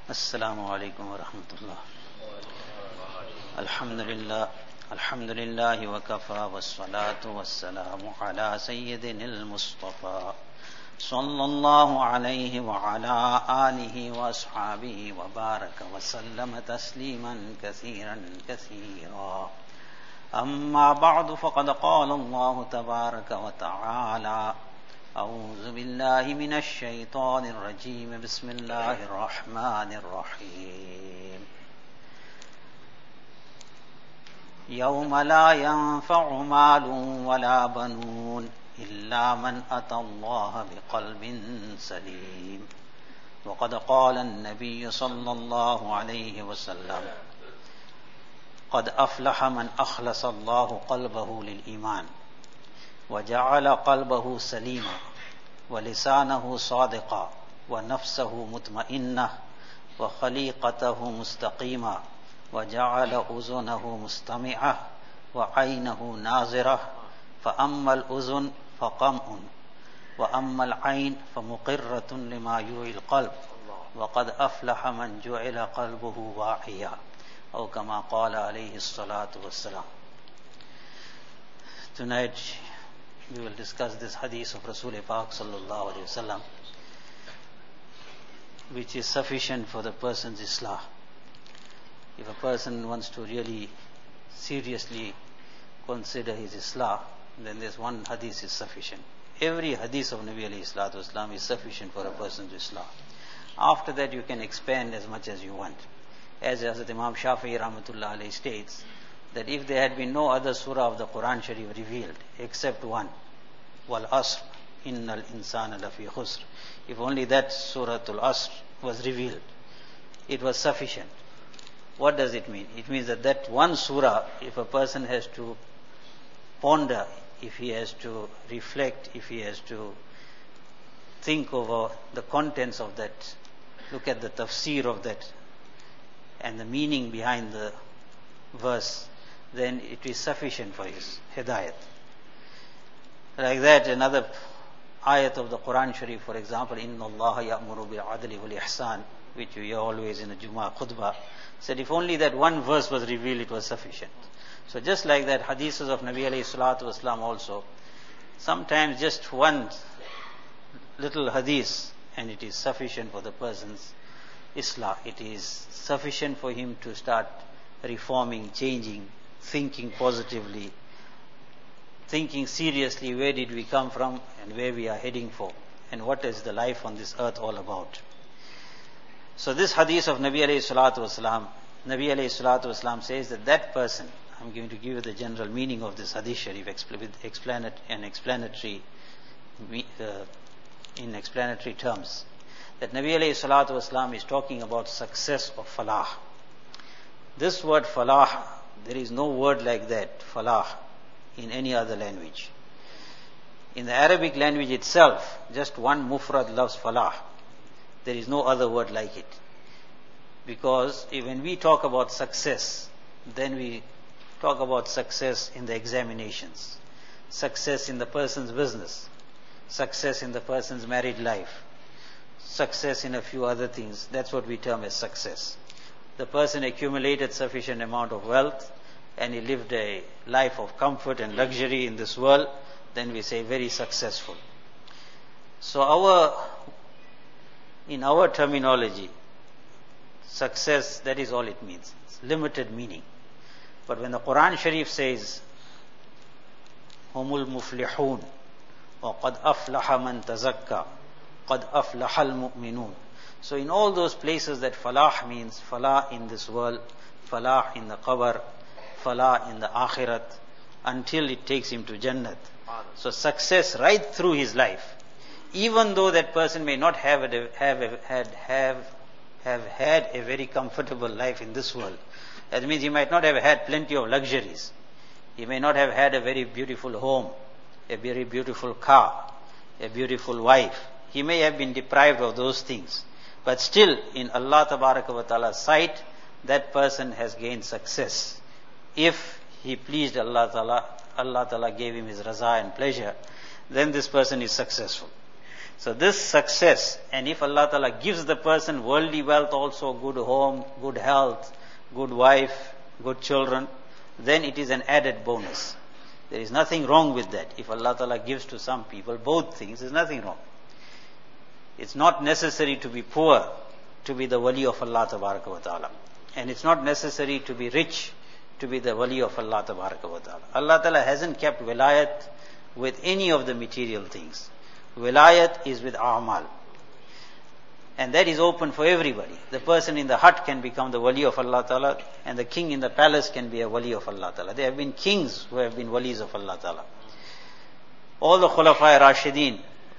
Assalamu alaikum wa rahmatullah. Alhamdulillah wa kafa wa salatu wa salamu ala sayyidinil Mustafa sallallahu alayhi wa ala alihi wa ashabihi wa baraka wa sallama tasliman kathiran kathira. Amma ba'du faqad qala Allah tabaraka wa ta'ala أعوذ بالله من الشيطان الرجيم بسم الله الرحمن الرحيم يوم لا ينفع مال ولا بنون إلا من أتى الله بقلب سليم وقد قال النبي صلى الله عليه وسلم قد أفلح من أخلص الله قلبه للإيمان وجعل قلبه سليما ولسانه صادقا ونفسه مطمئنة وخليقته مستقيمة وجعل أذنه مستمعة وعينه ناظرة فأما الأذن فقمع وأما العين فمقرة لما يوعي القلب وقد أفلح من جعل قلبه واعيا أو كما قال عليه الصلاة والسلام. Tonight we will discuss this hadith of Rasul Pak sallallahu alaihi wasallam, which is sufficient for the person's islah. If a person wants to really seriously consider his islah, then this one hadith is sufficient. Every hadith of Nabi alayhi salatu wasalam is sufficient for a person's islah. After that you can expand as much as you want. As Hazrat Imam Shafi'i rahmatullah alayhi states, that if there had been no other surah of the Quran Sharif revealed except one, Wal Asr, Innal Insana Lafi Khusr, if only that Suratul Asr was revealed, it was sufficient. What does it mean? It means that that one surah, if a person has to ponder, if he has to reflect, if he has to think over the contents of that, look at the tafsir of that and the meaning behind the verse, then it is sufficient for his hidayat. Like that, another ayat of the Quran Sharif, for example, Inna Allah ya'muru bil adli wal ihsan, which you hear always in a Jummah khutbah, said if only that one verse was revealed, it was sufficient. So just like that, hadiths of Nabi alayhi salatu wasalam also, sometimes just one little hadith and it is sufficient for the person's islah. It is sufficient for him to start reforming, changing, thinking positively, thinking seriously where did we come from and where we are heading for and what is the life on this earth all about. So this hadith of Nabi alayhi salatu wasalam says that that person, I'm going to give you the general meaning of this hadith sharif with explanatory terms, that Nabi alayhi salatu wasalam is talking about success of falah. This word falah, there is no word like that, falah, in any other language. In the Arabic language itself, just one mufrad loves falah. There is no other word like it. Because when we talk about success, then we talk about success in the examinations, success in the person's business, success in the person's married life, success in a few other things. That's what we term as success. The person accumulated sufficient amount of wealth and he lived a life of comfort and luxury in this world, then we say very successful. So in our terminology, success, that is all it means. It's limited meaning. But when the Quran Sharif says, Humul muflihun, wa qad aflaha man tazakka, qad aflahal mu'minun. So in all those places that falah means, falah in this world, falah in the qabr, falah in the akhirat, until it takes him to Jannat. So success right through his life. Even though that person may not have had a very comfortable life in this world. That means he might not have had plenty of luxuries. He may not have had a very beautiful home, a very beautiful car, a beautiful wife. He may have been deprived of those things. But still, in Allah Tabaraka wa Ta'ala's sight, that person has gained success. If he pleased Allah Ta'ala, Allah Ta'ala gave him his raza and pleasure, then this person is successful. So this success, and if Allah Ta'ala gives the person worldly wealth also, good home, good health, good wife, good children, then it is an added bonus. There is nothing wrong with that. If Allah Ta'ala gives to some people both things, there is nothing wrong. It's not necessary to be poor to be the wali of Allah Tabaraka wa Ta'ala. And it's not necessary to be rich to be the wali of Allah Tabaraka wa Ta'ala. Allah Ta'ala hasn't kept wilayat with any of the material things. Wilayat is with a'mal. And that is open for everybody. The person in the hut can become the wali of Allah Ta'ala, and the king in the palace can be a wali of Allah Ta'ala. There have been kings who have been walis of Allah Ta'ala. All the Khulafai Rashideen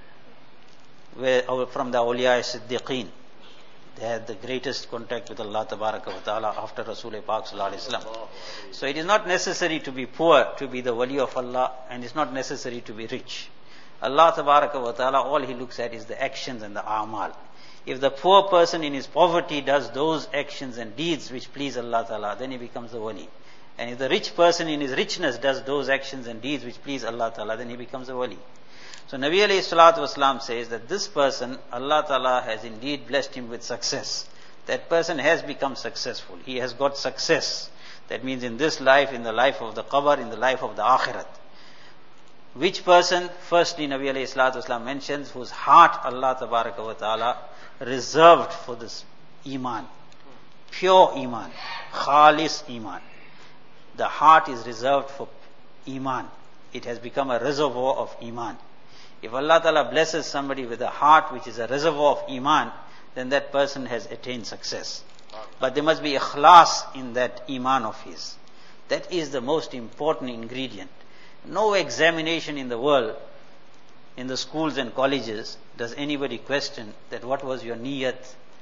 were from the Awliya Siddiqeen. They had the greatest contact with Allah Tabaraka wa Ta'ala after Rasul Pak Sallallahu Alaihi Wasallam. So it is not necessary to be poor to be the wali of Allah, and it's not necessary to be rich. Allah Tabaraka wa Ta'ala, all He looks at is the actions and the a'mal. If the poor person in his poverty does those actions and deeds which please Allah Ta'ala, then he becomes the wali. And if the rich person in his richness does those actions and deeds which please Allah Ta'ala, then he becomes a wali. So Nabi alayhi salatu wasalam says that this person, Allah Ta'ala has indeed blessed him with success. That person has become successful. He has got success. That means in this life, in the life of the qabr, in the life of the akhirat. Which person? Firstly, Nabi alayhi salatu wasalam mentions whose heart Allah Tabaraka wa Ta'ala reserved for this iman. Pure iman. Khalis iman. The heart is reserved for iman. It has become a reservoir of iman. If Allah Ta'ala blesses somebody with a heart which is a reservoir of iman, then that person has attained success. But there must be ikhlas in that iman of his. That is the most important ingredient. No examination in the world, in the schools and colleges, does anybody question that what was your niyat?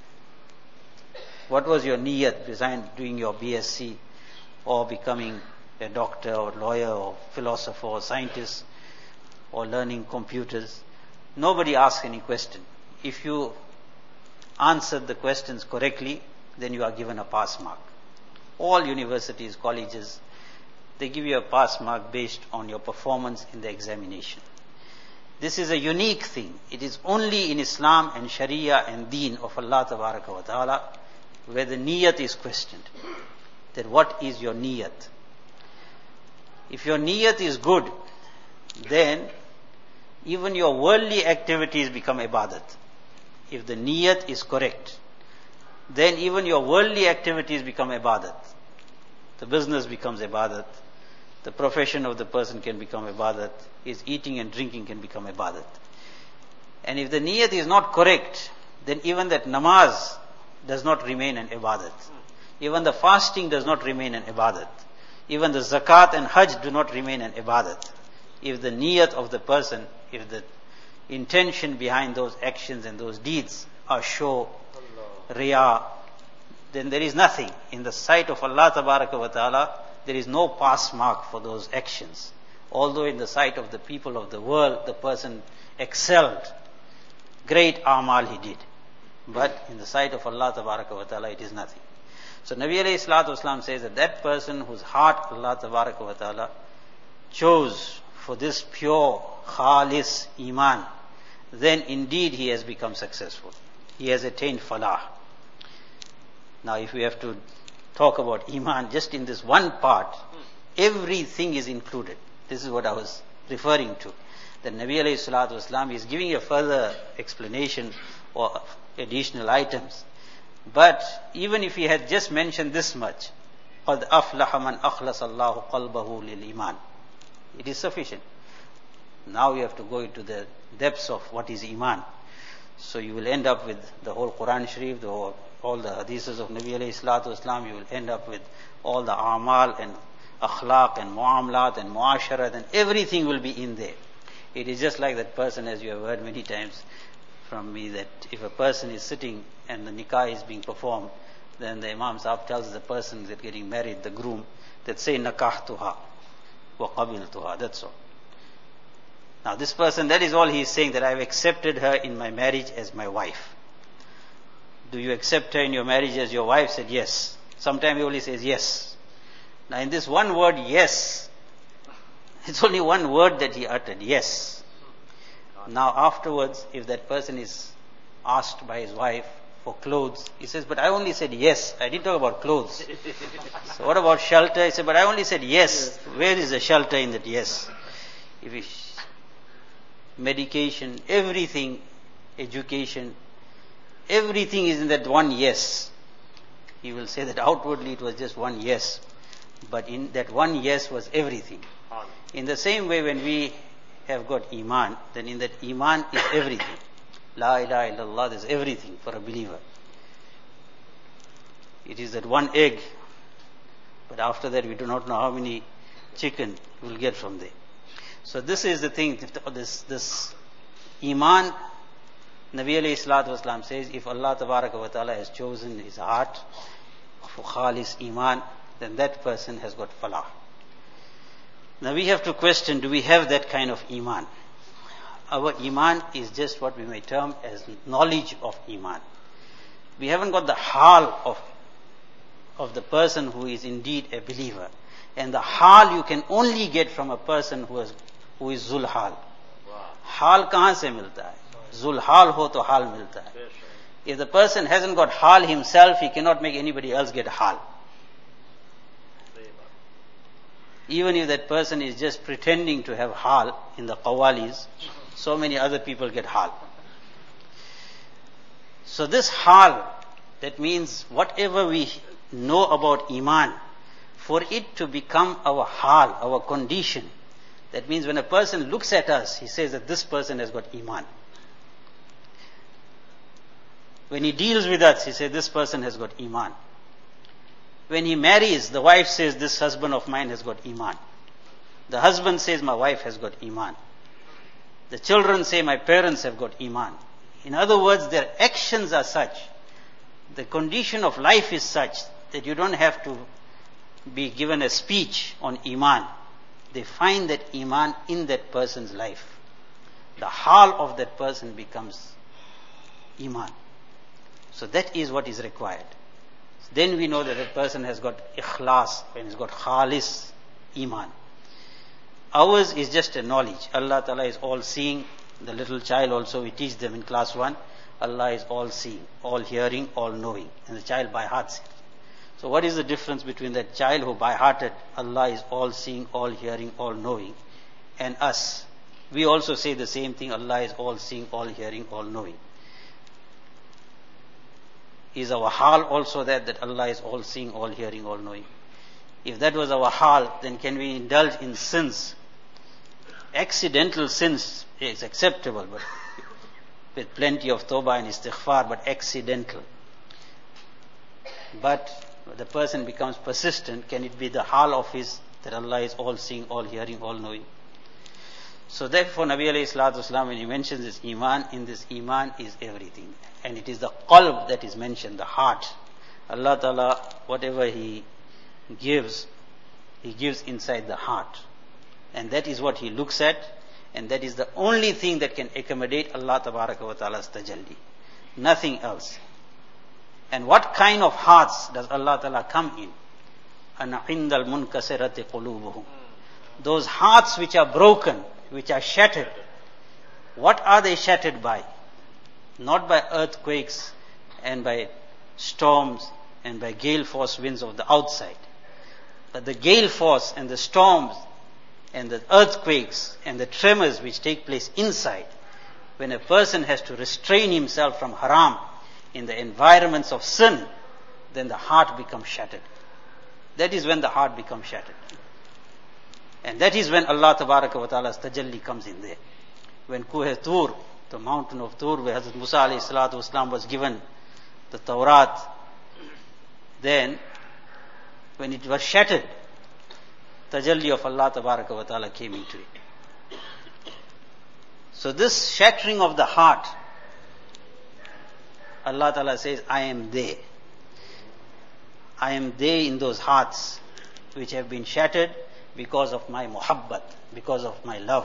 What was your niyat besides doing your BSc or becoming a doctor or lawyer or philosopher or scientist or learning computers? Nobody asks any question. If you answered the questions correctly, then you are given a pass mark. All universities, colleges, they give you a pass mark based on your performance in the examination. This is a unique thing. It is only in Islam and Sharia and Deen of Allah Tabaraka wa Ta'ala where the niyat is questioned. That what is your niyat? If your niyat is good, then even your worldly activities become ibadat. If the niyat is correct, then even your worldly activities become ibadat. The business becomes ibadat. The profession of the person can become ibadat. His eating and drinking can become ibadat. And if the niyat is not correct, then even that namaz does not remain an ibadat. Even the fasting does not remain an ibadat. Even the zakat and hajj do not remain an ibadat. If the niyat of the person, if the intention behind those actions and those deeds are show, riya, then there is nothing. In the sight of Allah Tabaraka wa Ta'ala, there is no pass mark for those actions. Although in the sight of the people of the world, the person excelled. Great amal he did. But in the sight of Allah Tabaraka wa Ta'ala, it is nothing. So Nabi alayhi salatu wasalam says that that person whose heart Allah Tabaraka wa Ta'ala chose for this pure, khalis iman, then indeed he has become successful. He has attained falah. Now if we have to talk about iman just in this one part, everything is included. This is what I was referring to. That Nabi alayhi salatu wasalam is giving a further explanation or additional items. But even if he had just mentioned this much, قَدْ أَفْلَحَ مَنْ أَخْلَصَ اللَّهُ قَلْبَهُ لِلْإِيمَانِ, it is sufficient. Now you have to go into the depths of what is iman. So you will end up with the whole Quran Sharif, all the hadiths of Nabi alayhi salatu wasalam. You will end up with all the a'mal and akhlaq and mu'amalat and mu'asharat, and everything will be in there. It is just like that person, as you have heard many times from me, that if a person is sitting and the nikah is being performed, then the Imam Sahib tells the person that getting married, the groom, that say nakahtuha wa qabiltuha, that's all. Now this person, that is all he is saying, that I have accepted her in my marriage as my wife. Do you accept her in your marriage as your wife? Said yes. Sometimes he only says yes. Now in this one word, yes, it's only one word that he uttered, yes. Now afterwards, if that person is asked by his wife for clothes, he says, but I only said yes. I didn't talk about clothes. So what about shelter? He said, but I only said yes. Where is the shelter in that yes? If it's medication, everything, education, everything is in that one yes. He will say that outwardly it was just one yes. But in that one yes was everything. In the same way, when we have got Iman, then in that Iman is everything. La ilaha illallah, there's everything for a believer. It is that one egg, but after that we do not know how many chicken we'll get from there. So this is the thing, this Iman, Nabi alayhi salatu wasalam says, if Allah tabaraka wa ta'ala has chosen his heart for khalis Iman, then that person has got falah. Now we have to question, do we have that kind of Iman? Our Iman is just what we may term as knowledge of Iman. We haven't got the hal of the person who is indeed a believer. And the hal you can only get from a person who is zul hal. Hal kahan se milta hai? Zul hal ho to hal milta hai. If the person hasn't got hal himself, he cannot make anybody else get hal. Even if that person is just pretending to have hal in the qawalis, so many other people get hal. So this hal, that means whatever we know about Iman, for it to become our hal, our condition, that means when a person looks at us, he says that this person has got Iman. When he deals with us, he says this person has got Iman. When he marries, the wife says this husband of mine has got Iman. The husband says my wife has got Iman. The children say my parents have got Iman. In other words, their actions are such, the condition of life is such that you don't have to be given a speech on Iman. They find that Iman in that person's life. The hal of that person becomes Iman. So that is what is required. Then we know that that person has got ikhlas, and has got khalis Iman. Ours is just a knowledge. Allah Ta'ala is all seeing. The little child also, we teach them in class 1, Allah is all seeing, all hearing, all knowing. And the child by heart says. So what is the difference between that child who by hearted, Allah is all seeing, all hearing, all knowing, and us? We also say the same thing, Allah is all seeing, all hearing, all knowing. Is our hal also that Allah is all seeing, all hearing, all knowing? If that was our hal, then can we indulge in sins? Accidental sins is acceptable, but with plenty of tawbah and istighfar, but accidental. But the person becomes persistent, can it be the hal of his, that Allah is all seeing, all hearing, all knowing? So therefore Nabi alayhi salatu wasalam, when he mentions this Iman, in this Iman is everything. And it is the qalb that is mentioned, the heart. Allah Ta'ala, whatever He gives inside the heart. And that is what He looks at, and that is the only thing that can accommodate Allah Tabaraka wa Ta'ala's tajalli. Nothing else. And what kind of hearts does Allah Ta'ala come in? Ana indal munkasirati qulubuhum. Those hearts which are broken, which are shattered. What are they shattered by? Not by earthquakes and by storms and by gale force winds of the outside. But the gale force and the storms and the earthquakes and the tremors which take place inside, when a person has to restrain himself from haram in the environments of sin, then the heart becomes shattered. That is when the heart becomes shattered. And that is when Allah Tabaraka wa Ta'ala's tajalli comes in there. When Kuh Tur, the mountain of Tur, where Hazrat Musa alayhi salatu wasalam was given the Tawrat, then when it was shattered, tajalli of Allah Tabaraka wa Ta'ala came into it. So this shattering of the heart, Allah Ta'ala says, I am there. I am there in those hearts which have been shattered because of my muhabbat, because of my love.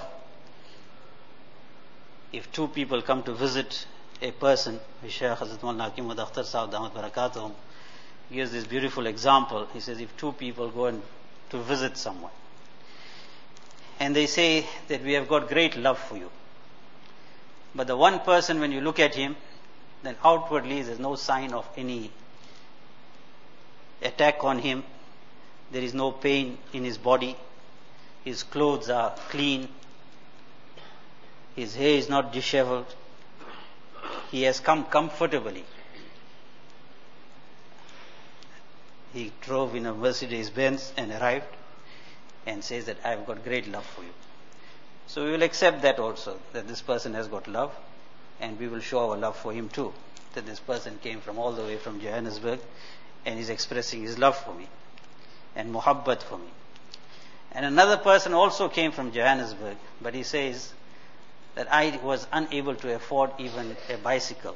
If two people come to visit a person, Shaykh Hazrat Maulana Hakim Ahmad Akhtar Sahib Damat Barakatuhum gives this beautiful example. He says, if two people go to visit someone, and they say that we have got great love for you, But the one person, when you look at him, then outwardly there's no sign of any attack on him. There is no pain in his body. His clothes are clean. His hair is not disheveled. He has come comfortably. He drove in a Mercedes-Benz and arrived and says that I've got great love for you. So we will accept that also, that this person has got love, and we will show our love for him too. That this person came from all the way from Johannesburg and is expressing his love for me and muhabbat for me. And another person also came from Johannesburg, but he says that I was unable to afford even a bicycle.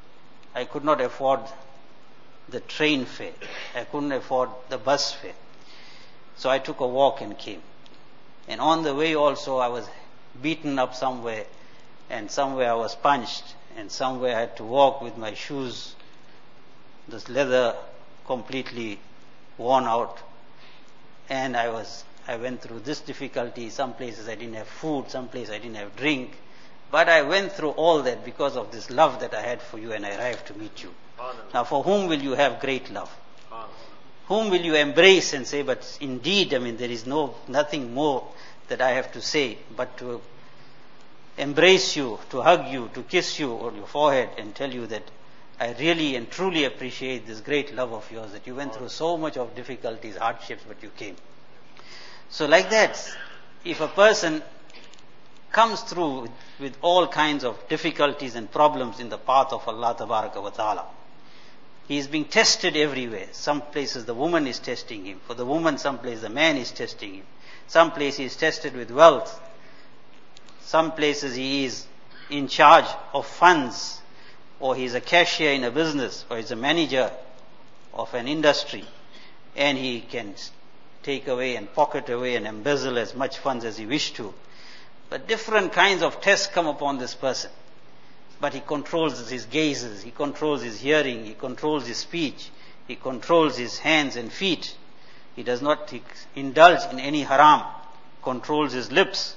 I could not afford the train fare. I couldn't afford the bus fare. So I took a walk and came. And on the way also I was beaten up somewhere, and somewhere I was punched, and somewhere I had to walk with my shoes, this leather completely worn out. And I went through this difficulty. Some places I didn't have food, some places I didn't have drink. But I went through all that because of this love that I had for you, and I arrived to meet you. Now for whom will you have great love? Whom will you embrace and say, but indeed, there is nothing more that I have to say but to embrace you, to hug you, to kiss you on your forehead and tell you that I really and truly appreciate this great love of yours, that you went through so much of difficulties, hardships, but you came. So like that, if a person comes through with all kinds of difficulties and problems in the path of Allah Tabaraka wa Ta'ala, he is being tested everywhere. Some places the woman is testing him. For the woman, some places the man is testing him. Some places he is tested with wealth. Some places he is in charge of funds, or he is a cashier in a business, or he is a manager of an industry, and he can take away and pocket away and embezzle as much funds as he wishes to. But different kinds of tests come upon this person. But he controls his gazes, he controls his hearing, he controls his speech, he controls his hands and feet. He does not indulge in any haram, controls his lips.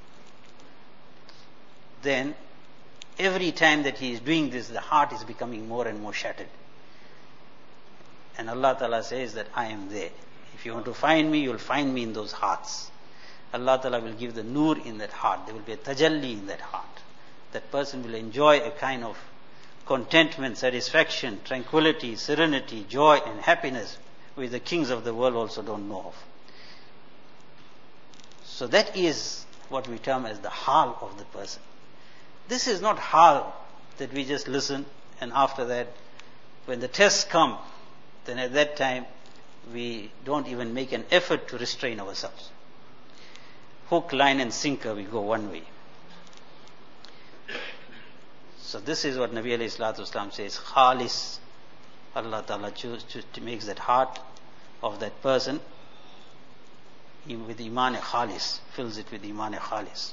Then, every time that he is doing this, the heart is becoming more and more shattered. And Allah Ta'ala says that I am there. If you want to find me, you will find me in those hearts. Allah Ta'ala will give the nur in that heart. There will be a tajalli in that heart. That person will enjoy a kind of contentment, satisfaction, tranquility, serenity, joy and happiness which the kings of the world also don't know of. So that is what we term as the hal of the person. This is not hal that we just listen and after that, when the tests come, then at that time we don't even make an effort to restrain ourselves. Hook, line and sinker, we go one way. So this is what Nabi alayhi salatu wasalam says, khalis. Allah Ta'ala makes that heart of that person with iman khalis, fills it with iman khalis.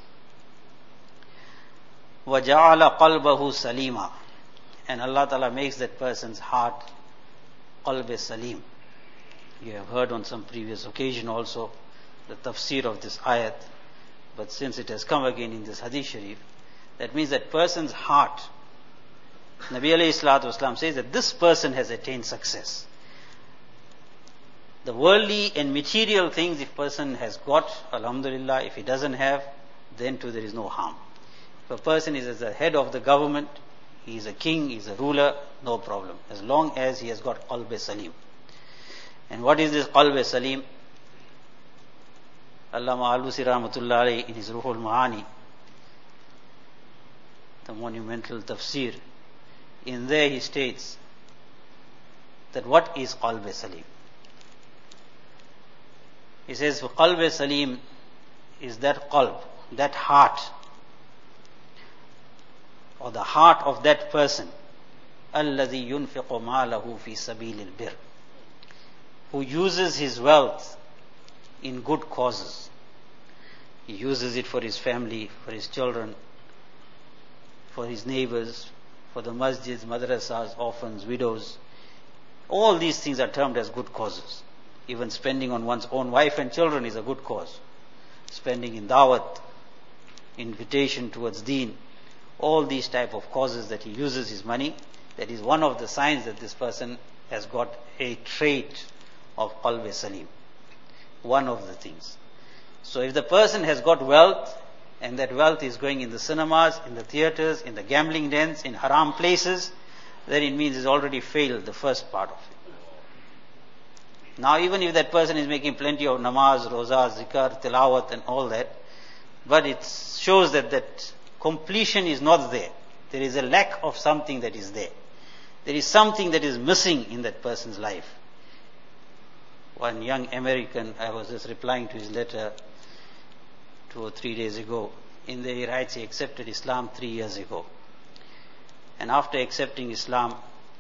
وَجَعَلَ قَلْبَهُ salima. And Allah Ta'ala makes that person's heart qalb salim. You have heard on some previous occasion also the tafsir of this ayat, but since it has come again in this hadith sharif, that means that person's heart, Nabi alayhi salatu wasalam says that this person has attained success. The worldly and material things, if person has got, alhamdulillah, if he doesn't have, then too there is no harm. If a person is as the head of the government, he is a king, he is a ruler, no problem, as long as he has got qalb salim. And what is this qalb salim? Allama Alusi rahmatullah alayhi in his Ruhul Ma'ani, the monumental tafsir, in there he states that what is qalb salim? He says qalb salim is that qalb, that heart, or the heart of that person, alladhi yunfiqu ma'lahu fi sabilil bir, who uses his wealth in good causes. He uses it for his family, for his children, for his neighbors, for the masjids, madrasas, orphans, widows. All these things are termed as good causes. Even spending on one's own wife and children is a good cause. Spending in dawat, invitation towards deen, all these type of causes that he uses his money, that is one of the signs that this person has got a trait of qalb salim. One of the things. So if the person has got wealth, and that wealth is going in the cinemas, in the theaters, in the gambling dens, in haram places, then it means he's already failed the first part of it. Now even if that person is making plenty of namaz, roza, zikr, tilawat and all that, but it shows that completion is not there. There is a lack of something that is there. There is something that is missing in that person's life. One young American, I was just replying to his letter 2 or 3 days ago. In there he writes he accepted Islam 3 years ago. And after accepting Islam,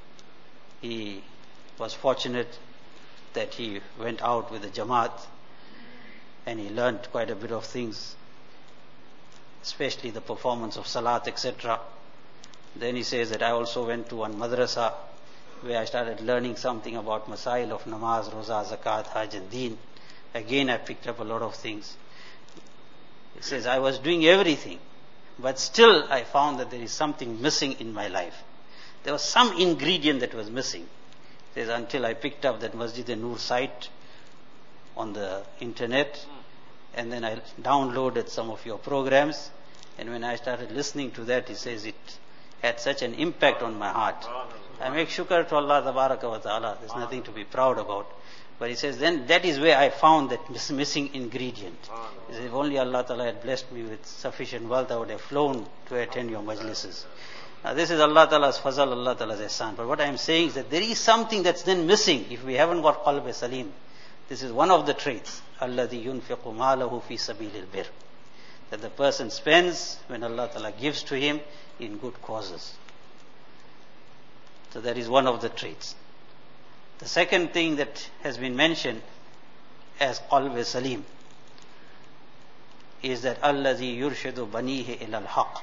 he was fortunate that he went out with the Jamaat and he learned quite a bit of things, especially the performance of Salat, etc. Then he says that I also went to one madrasa where I started learning something about Masail of Namaz, Roza, Zakat, Hajj and Deen. Again I picked up a lot of things. He says, I was doing everything, but still I found that there is something missing in my life. There was some ingredient that was missing. He says, until I picked up that Masjid-e-Noor site on the internet, and then I downloaded some of your programs, and when I started listening to that, he says, it had such an impact on my heart. I make shukr to Allah Tabaraka wa Ta'ala. There's nothing to be proud about. But he says, then that is where I found that missing ingredient. He says, if only Allah Ta'ala had blessed me with sufficient wealth, I would have flown to attend your majlises. Now this is Allah Ta'ala's fazal, Allah Ta'ala's ihsan. But what I am saying is that there is something that's then missing if we haven't got qalb salim. This is one of the traits. Alladhi yunfiqu malahu fi sabilil bir. That the person spends when Allah Ta'ala gives to him in good causes. So that is one of the traits. The second thing that has been mentioned as qalb salim is that alladhi yurshidu banihi ila al-haq.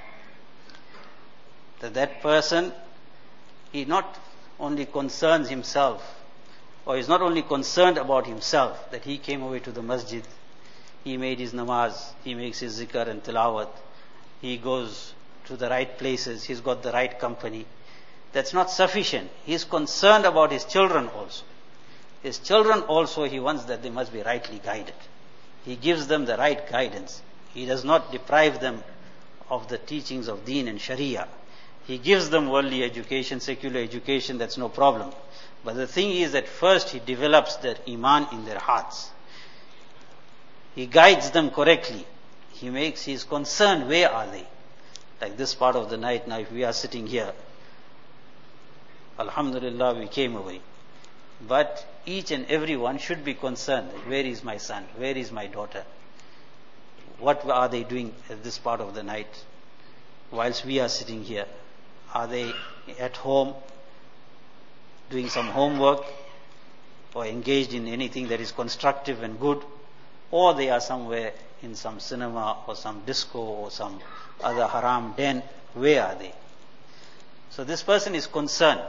That person, he not only concerns himself, or is not only concerned about himself, that he came away to the masjid, he made his namaz, he makes his zikr and tilawat, he goes to the right places, he's got the right company. That's not sufficient. He is concerned about his children also. His children also, he wants that they must be rightly guided. He gives them the right guidance. He does not deprive them of the teachings of Deen and Sharia. He gives them worldly education, secular education, that's no problem. But the thing is that first he develops their iman in their hearts. He guides them correctly. He is concerned, where are they? Like this part of the night now, if we are sitting here, Alhamdulillah, we came away. But each and every one should be concerned, where is my son? Where is my daughter? What are they doing at this part of the night? Whilst we are sitting here, are they at home doing some homework or engaged in anything that is constructive and good? Or they are somewhere in some cinema or some disco or some other haram den? Where are they? So this person is concerned.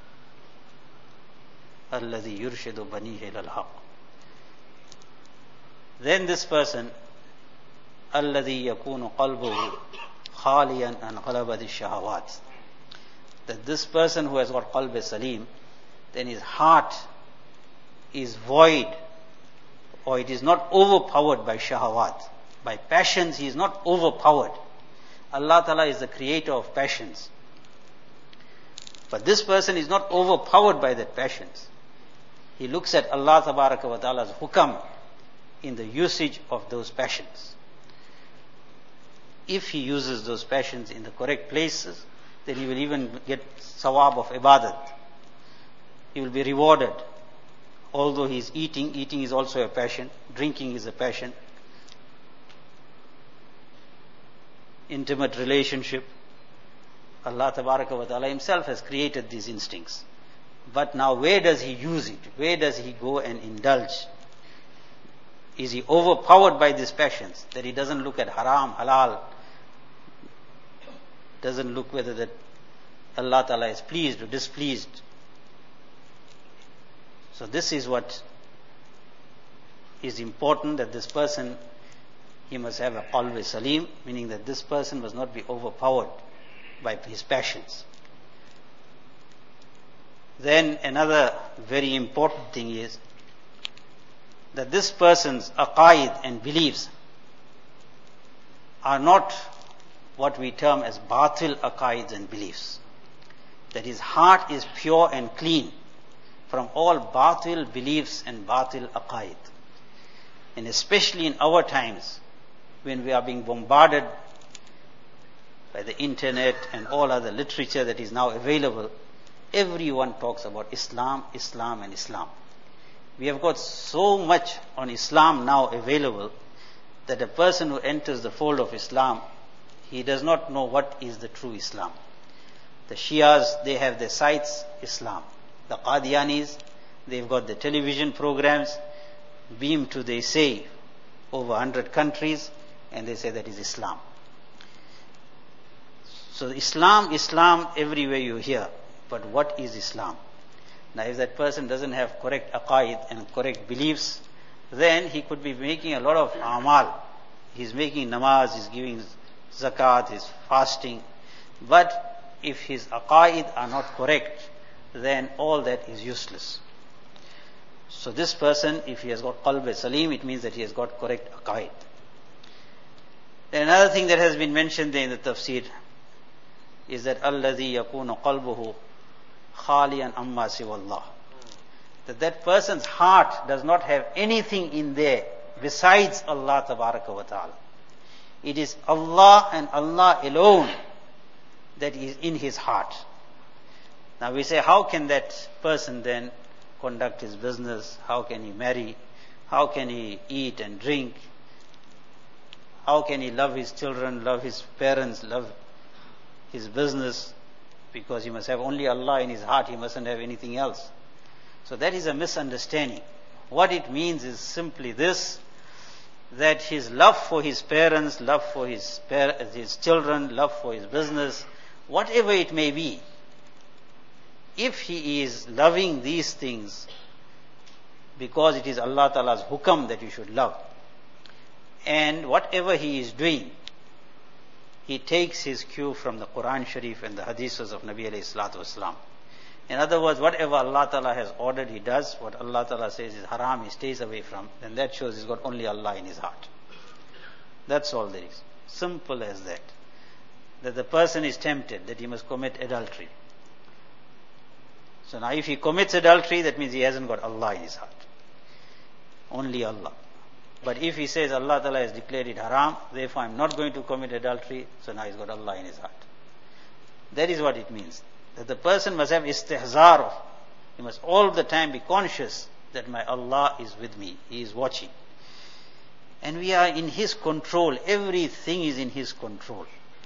Alladhi yurshidu banihi ilal haq. Then this person, alladhi yakunu qalbuhu khaliyan an ghalabati shahawat. That this person who has got qalb salim, then his heart is void, or it is not overpowered by shahawat. By passions, he is not overpowered. Allah Ta'ala is the creator of passions. But this person is not overpowered by that passions. He looks at Allah Tabaraka wa Ta'ala's hukam in the usage of those passions. If he uses those passions in the correct places, then he will even get sawab of ibadat. He will be rewarded. Although he is eating is also a passion, drinking is a passion, intimate relationship. Allah Tabaraka wa Ta'ala himself has created these instincts. But now where does he use it? Where does he go and indulge? Is he overpowered by these passions that he doesn't look at haram, halal, doesn't look whether that Allah Ta'ala is pleased or displeased? So this is what is important, that this person, he must have a qalb salim, meaning that this person must not be overpowered by his passions. Then another very important thing is that this person's aqaid and beliefs are not what we term as batil aqaids and beliefs. That his heart is pure and clean from all batil beliefs and batil aqaid. And especially in our times, when we are being bombarded by the internet and all other literature that is now available, everyone talks about Islam, Islam and Islam. We have got so much on Islam now available that a person who enters the fold of Islam, he does not know what is the true Islam. The Shias, they have their sites, Islam. The Qadianis, they've got the television programs, beamed to, they say, over 100 countries, and they say that is Islam. So Islam, Islam, everywhere you hear. But what is Islam? Now if that person doesn't have correct aqaid and correct beliefs, then he could be making a lot of amal. He's making namaz, he's giving zakat, he's fasting. But if his aqaid are not correct, then all that is useless. So this person, if he has got qalb salim, it means that he has got correct aqaid. Then another thing that has been mentioned there in the tafsir is that alladhi yakunu qalbuhu khaliyan amma siwallah. That person's heart does not have anything in there besides Allah tabaraka wa ta'ala. It is Allah and Allah alone that is in his heart. Now we say, how can that person then conduct his business? How can he marry? How can he eat and drink? How can he love his children, love his parents, love his business? Because he must have only Allah in his heart, he mustn't have anything else. So that is a misunderstanding. What it means is simply this, that his love for his parents, love for his children, love for his business, whatever it may be, if he is loving these things because it is Allah Ta'ala's hukam that you should love, and whatever he is doing, he takes his cue from the Quran Sharif and the hadiths of Nabi alayhi salatu wasalam. In other words, whatever Allah Ta'ala has ordered, he does. What Allah Ta'ala says is haram, he stays away from. Then that shows he's got only Allah in his heart. That's all there is. Simple as that. That the person is tempted that he must commit adultery. So now if he commits adultery, that means he hasn't got Allah in his heart. Only Allah. But if he says Allah Ta'ala has declared it haram, therefore I'm not going to commit adultery, so now he's got Allah in his heart. That is what it means. That the person must have istihzar. He must all the time be conscious that my Allah is with me. He is watching. And we are in His control. Everything is in His control.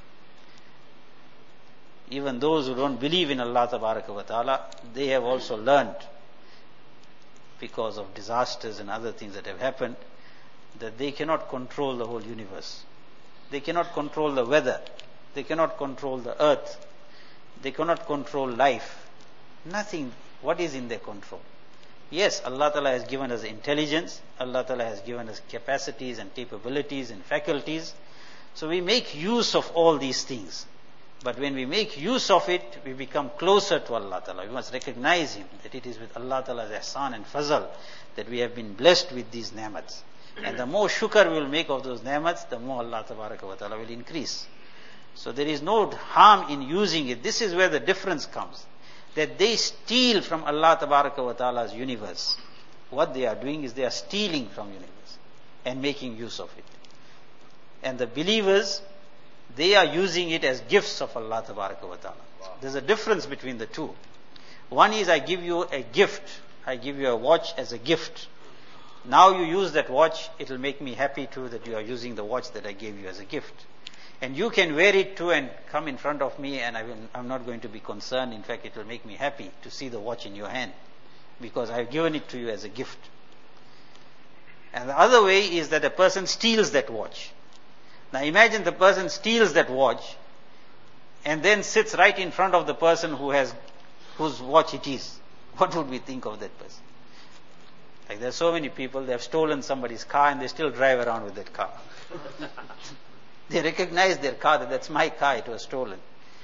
Even those who don't believe in Allah Tabaraka wa Ta'ala, they have also learned, because of disasters and other things that have happened, that they cannot control the whole universe. They cannot control the weather. They cannot control the earth. They cannot control life. Nothing. What is in their control? Yes, Allah Ta'ala has given us intelligence. Allah Ta'ala has given us capacities and capabilities and faculties. So we make use of all these things. But when we make use of it, we become closer to Allah Ta'ala. We must recognize Him, that it is with Allah Ta'ala's ihsan and fazal that we have been blessed with these ni'mats. And the more shukr we will make of those ni'mats, the more Allah Tabaraka wa Ta'ala will increase. So there is no harm in using it. This is where the difference comes. That they steal from Allah Tabaraka wa Ta'ala's universe. What they are doing is they are stealing from universe and making use of it. And the believers, they are using it as gifts of Allah Tabaraka wa Ta'ala. Wow. There's a difference between the two. One is I give you a gift. I give you a watch as a gift. Now you use that watch, it will make me happy too that you are using the watch that I gave you as a gift. And you can wear it too and come in front of me, and I'm not going to be concerned. In fact, it will make me happy to see the watch in your hand, because I have given it to you as a gift. And the other way is that a person steals that watch. Now imagine the person steals that watch and then sits right in front of the person whose watch it is. What would we think of that person? Like there are so many people, they have stolen somebody's car and they still drive around with that car. They recognize their car, that's my car, it was stolen.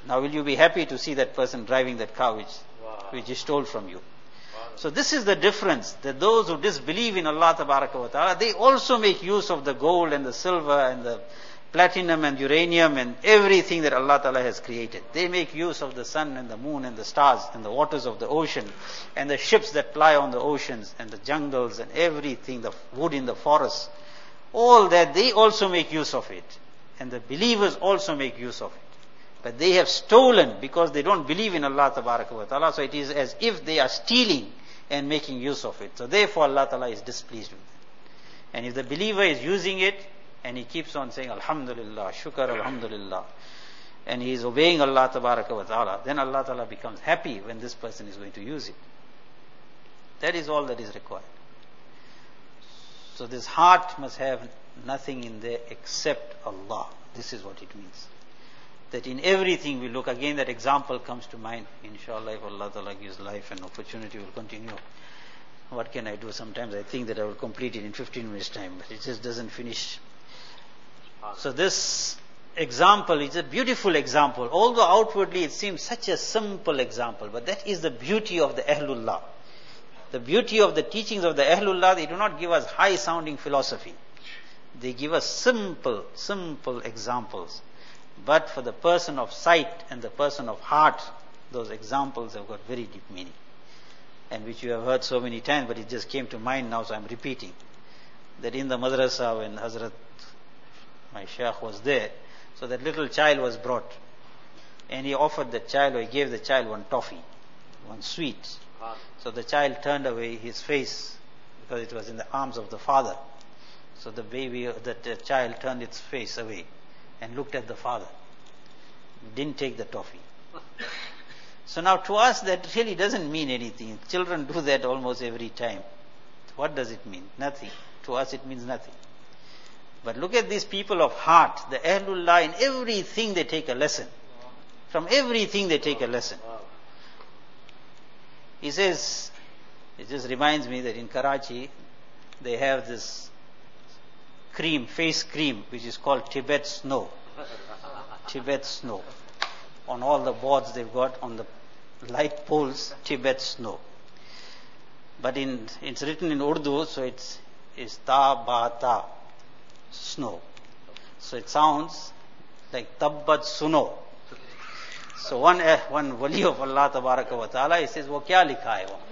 Now will you be happy to see that person driving that car which he stole from you? So this is the difference, that those who disbelieve in Allah wa ta'ala, they also make use of the gold and the silver and the platinum and uranium and everything that Allah ta'ala has created. They make use of the sun and the moon and the stars and the waters of the ocean and the ships that ply on the oceans and the jungles and everything, the wood in the forests. All that, they also make use of it. And the believers also make use of it. But they have stolen because they don't believe in Allah wa ta'ala. So it is as if they are stealing and making use of it. So therefore Allah ta'ala is displeased with them. And if the believer is using it and he keeps on saying Alhamdulillah, Shukr Alhamdulillah, and he is obeying Allah wa ta'ala, then Allah ta'ala becomes happy when this person is going to use it. That is all that is required. So this heart must have nothing in there except Allah. This is what it means. That in everything we look, again that example comes to mind. Inshallah, if Allah Ta'ala gives life and opportunity, will continue. What can I do? Sometimes I think that I will complete it in 15 minutes time, but it just doesn't finish. So this example is a beautiful example. Although outwardly it seems such a simple example, but that is the beauty of the Ahlullah. The beauty of the teachings of the Ahlullah, they do not give us high sounding philosophy. They give us simple examples. But for the person of sight and the person of heart, those examples have got very deep meaning. And which you have heard so many times, but it just came to mind now, so I'm repeating. That in the madrasa, when Hazrat, my Shaykh was there, so that little child was brought. And he offered the child, or he gave the child one toffee, one sweet. So the child turned away his face, because it was in the arms of the father. So the child turned its face away and looked at the father. Didn't take the toffee. So now to us that really doesn't mean anything. Children do that almost every time. What does it mean? Nothing. To us it means nothing. But look at these people of heart, the Ahlullah, in everything they take a lesson. From everything they take a lesson. He says, it just reminds me that in Karachi they have this cream, face cream, which is called Tibet Snow. Tibet Snow. On all the boards they've got, on the light poles, Tibet Snow. But it's written in Urdu, so it's ta-ba-ta, snow. So it sounds like tabbat suno. So one wali of Allah tabaraka wa ta'ala, he says, wo kya likha hai wo?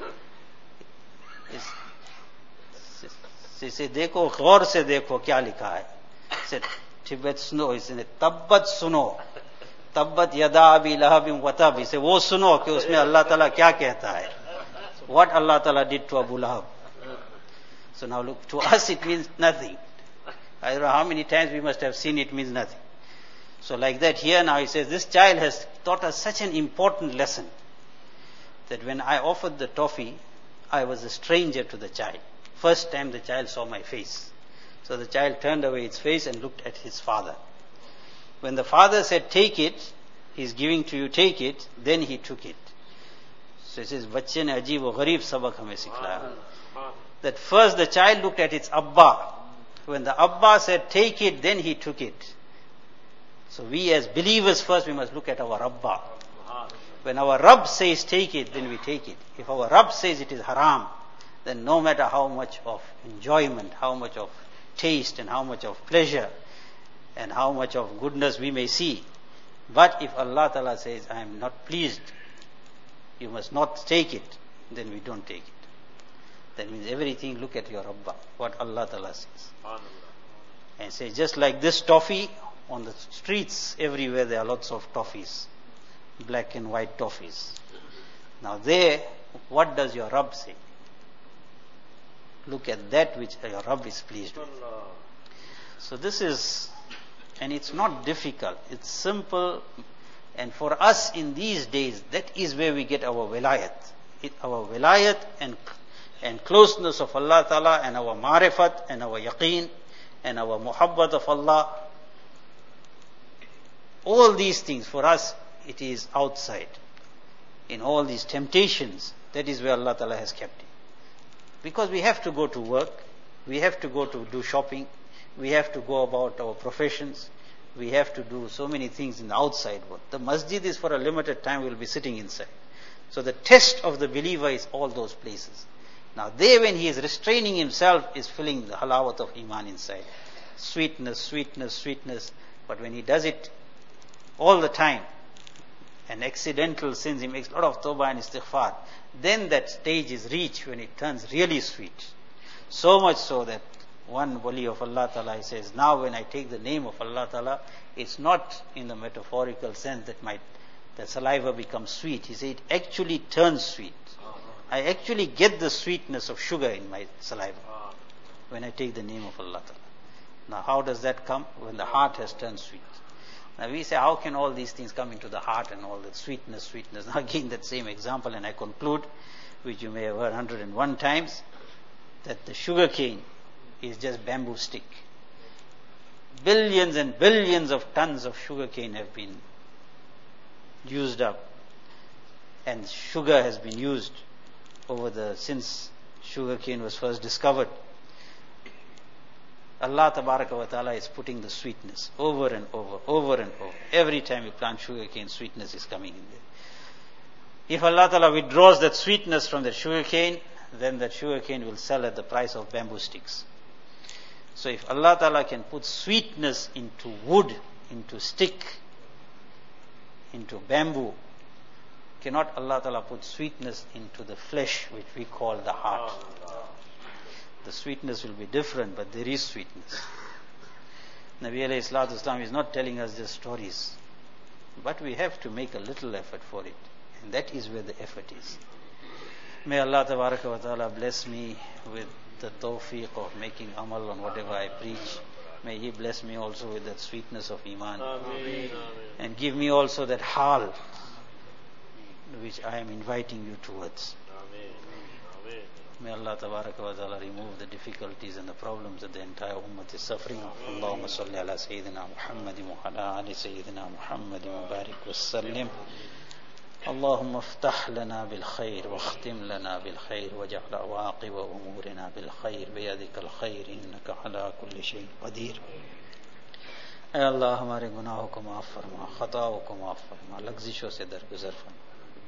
He said, देखो गौर से देखो क्या लिखा है. He said, Tibet Snow. He said, तब्बत सुनो, तब्बत यदा अबी लहब वतब. He said, वो सुनो कि उसमें अल्लाह ताला क्या कहता है. What Allah Ta'ala did to Abu Lahab. So now look, to us it means nothing. I don't know how many times we must have seen it means nothing. So like that here now he says, this child has taught us such an important lesson that when I offered the toffee, I was a stranger to the child. First time the child saw my face. So the child turned away its face and looked at his father. When the father said, take it, he's giving to you, take it, then he took it. So it says, bacche ne ajeeb wa ghareeb sabak hame sikhaya. That first the child looked at its Abba. When the Abba said, take it, then he took it. So we as believers first we must look at our Abba. When our Rabb says take it, then we take it. If our Rabb says it is haram, then no matter how much of enjoyment, how much of taste and how much of pleasure and how much of goodness we may see. But if Allah Ta'ala says, I am not pleased, you must not take it, then we don't take it. That means everything, look at your Rabbah, what Allah Ta'ala says. And say, just like this toffee, on the streets everywhere there are lots of toffees, black and white toffees. Now there, what does your Rabb say? Look at that which your Rabb is pleased with. So this is, and it's not difficult, it's simple, and for us in these days, that is where we get our wilayat. Our wilayat and closeness of Allah Ta'ala and our marifat and our yaqeen and our muhabbat of Allah. All these things for us, it is outside. In all these temptations, that is where Allah Ta'ala has kept it. Because we have to go to work, we have to go to do shopping, we have to go about our professions, we have to do so many things in the outside world. The masjid is for a limited time, we will be sitting inside. So the test of the believer is all those places. Now there, when he is restraining himself, is feeling the halawat of iman inside. Sweetness, sweetness, sweetness. But when he does it all the time, and accidental sins, he makes a lot of tawbah and istighfar, then that stage is reached when it turns really sweet. So much so that one wali of Allah Ta'ala says, now when I take the name of Allah Ta'ala, it's not in the metaphorical sense that the saliva becomes sweet. He said, it actually turns sweet. I actually get the sweetness of sugar in my saliva when I take the name of Allah Ta'ala. Now how does that come? When the heart has turned sweet. Now we say, how can all these things come into the heart and all that sweetness, sweetness? Now again that same example, and I conclude, which you may have heard 101 times, that the sugar cane is just bamboo stick. Billions and billions of tons of sugar cane have been used up, and sugar has been used since sugar cane was first discovered. Allah Tabaraka wa Ta'ala is putting the sweetness over and over, over and over. Every time you plant sugar cane, sweetness is coming in there. If Allah Ta'ala withdraws that sweetness from the sugar cane, then that sugar cane will sell at the price of bamboo sticks. So if Allah Ta'ala can put sweetness into wood, into stick, into bamboo, cannot Allah Ta'ala put sweetness into the flesh, which we call the heart? The sweetness will be different, but there is sweetness. Nabi alayhi salatu wasalam is not telling us just stories, but we have to make a little effort for it, and that is where the effort is. May Allah Tabaraka wa Ta'ala bless me with the tawfiq of making amal on whatever I preach. May He bless me also with that sweetness of iman. Ameen. And give me also that hal which I am inviting you towards. Ameen. May Allah Tabaraka wa Ta'ala remove the difficulties and the problems that the entire ummah is suffering. Allahumma salli ala Sayyidina Muhammadin wa ala ali Sayyidina Muhammadin wa barik wa sallim. اللهم افتح لنا بالخير واختم لنا بالخير واجعل عواقب امورنا بالخير بيدك الخير انك على كل شيء قدیر. اے اللہ ہمارے گناہوں کو معاف فرما, خطاؤں کو معاف فرما, لغزشوں سے درگزر فرما.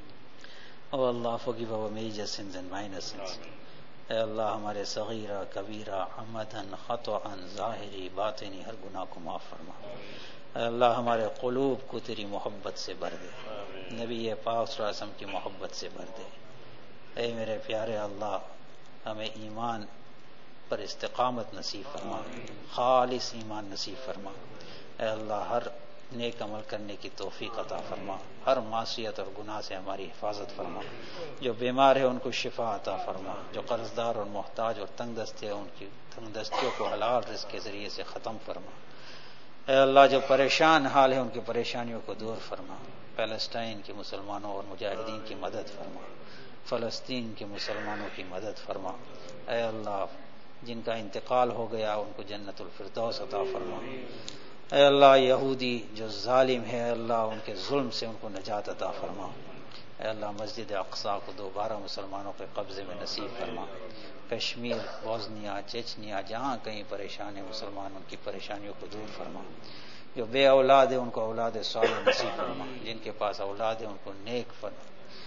او اللہ forgive our major sins and minor sins. اے اللہ ہمارے صغیرہ کبیرہ عمدن خطأن ظاہری باطنی ہر گناہ کو معاف فرما. اے اللہ ہمارے قلوب کو تیری محبت سے بھر دے, نبی پاک صلی اللہ علیہ وسلم کی محبت سے بھر دے. اے میرے پیارے اللہ, ہمیں ایمان پر استقامت نصیب فرما, خالص ایمان نصیب فرما. اے اللہ ہر نیک عمل کرنے کی توفیق عطا فرما, ہر معصیت اور گناہ سے ہماری حفاظت فرما. جو بیمار ہے ان کو شفا عطا فرما, جو قرض دار اور محتاج اور تنگ دست ہے ان کی تنگ دستیوں کو حلال رزق کے ذریعے سے ختم فرما. اے اللہ جو پریشان حال ہے ان کی پریشانیوں کو دور فرما. پیلسٹائن کے مسلمانوں اور مجاہدین کی مدد فرما, فلسطین کے مسلمانوں کی مدد فرما. اے اللہ جن کا انتقال ہو گیا ان کو جنت الفردوس عطا فرما. اے اللہ یہودی جو ظالم ہے, اے اللہ ان کے ظلم سے ان کو نجات عطا فرما. اے اللہ مسجد اقصی کو دوبارہ مسلمانوں کے قبضے میں نصیب فرما. کشمیر, بوسنیا, چیچنیا, جہاں کہیں پریشان ہے مسلمان, ان کی پریشانیوں کو دور فرما. جو بے اولاد ہے ان کو اولاد صالح نصیب فرما, جن کے پاس اولاد ہے ان کو نیک فرما,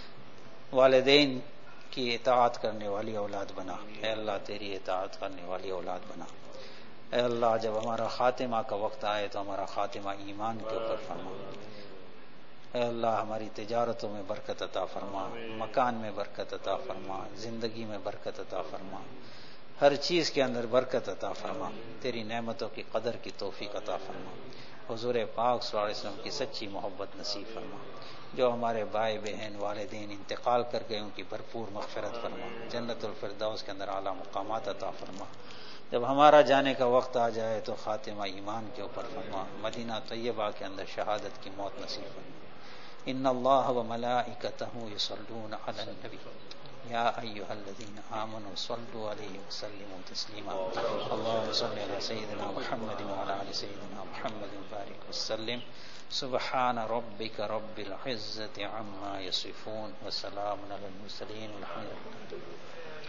والدین کی اطاعت کرنے والی اولاد بنا. اے اللہ تیری اطاعت کرنے والی اولاد بنا. اے اللہ جب ہمارا خاتمہ کا وقت آئے تو ہمارا خاتمہ ایمان کے اوپر فرما. اے اللہ ہماری تجارتوں میں برکت عطا فرما, مکان میں برکت عطا فرما, زندگی میں برکت عطا فرما, ہر چیز کے اندر برکت عطا فرما. تیری نعمتوں کی قدر کی توفیق عطا فرما. حضور پاک صلی اللہ علیہ وسلم کی سچی محبت نصیب فرما. جو ہمارے بھائی بہن والدین انتقال کر گئے ان کی بھرپور مغفرت فرما. جنت الفردوس کے اندر اعلیٰ مقامات عطا فرما. جب ہمارا جانے کا وقت آ جائے تو خاتمہ ایمان کے اوپر فرما. مدینہ طیبہ کے اندر شہادت کی موت نصیب فرما. ان اللہ وملائکتہ یصلون علی النبی یا ایھا الذین آمنوا صلوا علیہ وسلموا تسلیما. اللهم صل علی سیدنا محمد وعلی آل سیدنا محمد وبارک وسلم. سبحان ربک رب العزة عما یصفون وسلام علی المرسلین والحمد للہ.